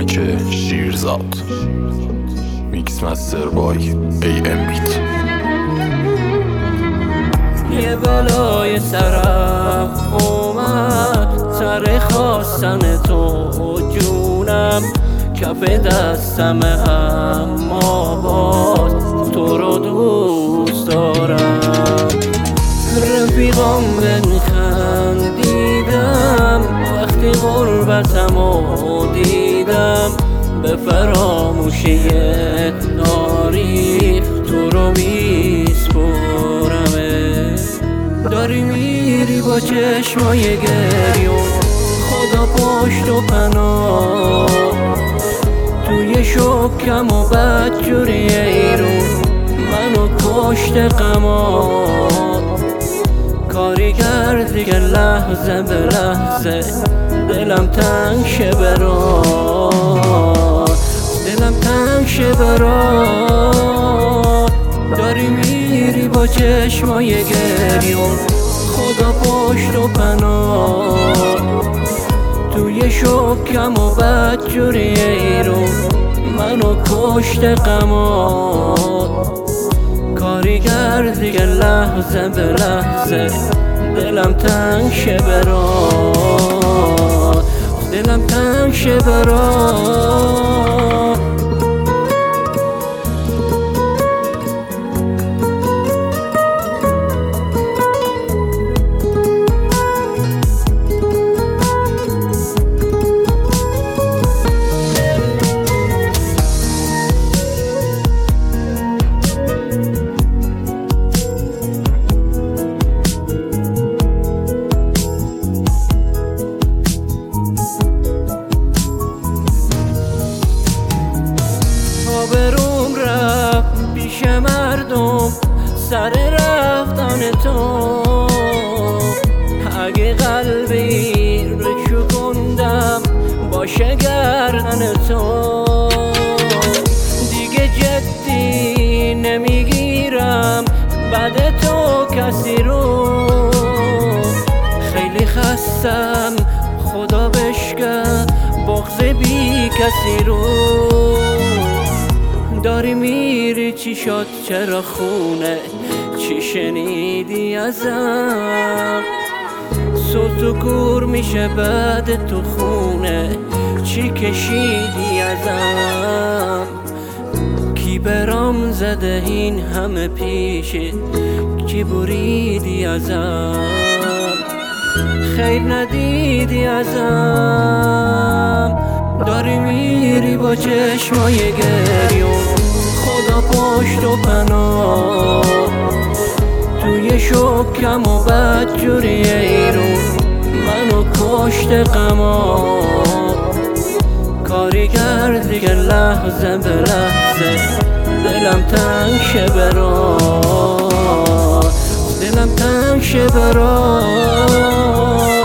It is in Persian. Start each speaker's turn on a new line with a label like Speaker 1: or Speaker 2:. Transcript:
Speaker 1: ترک شیرزاد میکس مستر بای AM بیت.
Speaker 2: یه بلای سرم اومد سر خواستن تو جونم، کف دستم اما باز تو رو دوست دارم. رفیقام بنخندیدم وقتی غربتمو دیدم، به فراموشی تاریخ تو رو میسپرمه. داری میری با چشمای گریون، خدا پشت و پناه توی شکم و بدجوری ایرون، منو کشت غمات. کاری کردی که لحظه به لحظه دلم تنگ شه برات، دلم تنگ شه برات. داری میری با چشمای گریون، خدا پشت و پناه توی شکم و بدجوری ایرون، منو کشت غمات. کاری کردی که لحظه به لحظه دلم تنگ شه برات، دلم تنگ شه برات. آبروم رفت پیش مردم سر رفتن تو، اگه قلبی رو شکندم باشه گردن تو. دیگه جدی نمیگیرم بعد تو کسی رو، خیلی خستم خدا بشکن بغض بی کسی رو. داری میری چی شد چرا خونه، چی شنیدی ازم؟ صوت و گور میشه بعد تو خونه، چی کشیدی ازم؟ کی برام زده این همه پیشه، کی بریدی ازم؟ خیر ندیدی ازم. داری میری با چشمای گریون، خدا پشت و پناه توی شکم و بدجوری ایرون، منو کشت غمات. کاری کردی که لحظه به لحظه دلم تنگ شه برات، دلم تنگ شه برات.